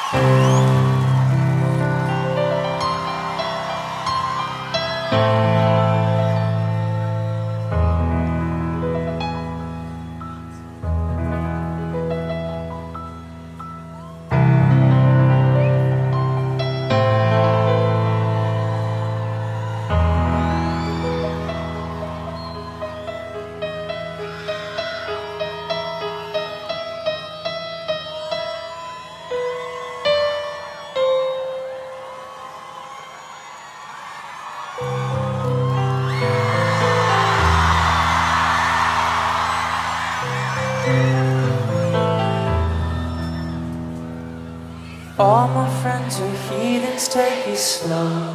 All my friends are heathens, take it slow.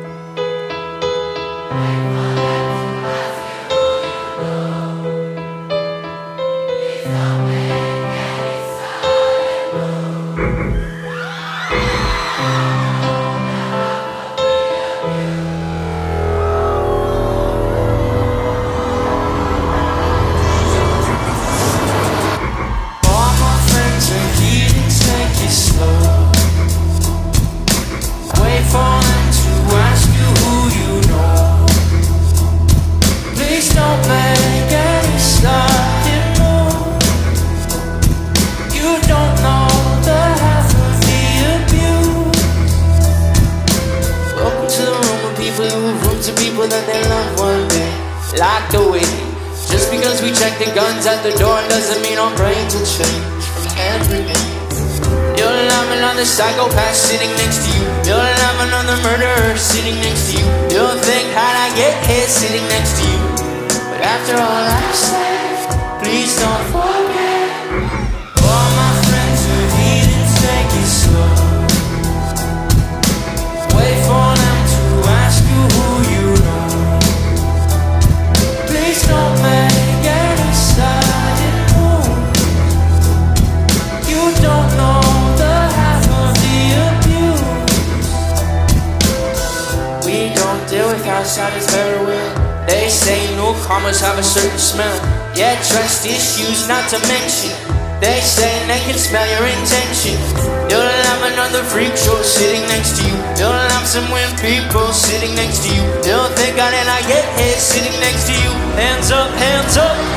That they love one day, locked away. Just because we check the guns at the door doesn't mean our brains will change from every day. You'll have another psychopath sitting next to you. You'll have another murderer sitting next to you. You'll think, how'd I get here sitting next to you? But after all I've said, please don't forget. All my friends are heathens, take it slow. Wait for them to ask you who you know. Please don't make any sudden move. You don't know the half of the abuse. We don't deal with outsiders very well. They say newcomers have a certain smell. Yeah, trust issues not to mention. They say they can smell your intention. You'll have another freak show sitting next to you. You'll have some weird people sitting next to you. You'll think, how did I get here sitting next to you? Hands up, hands up.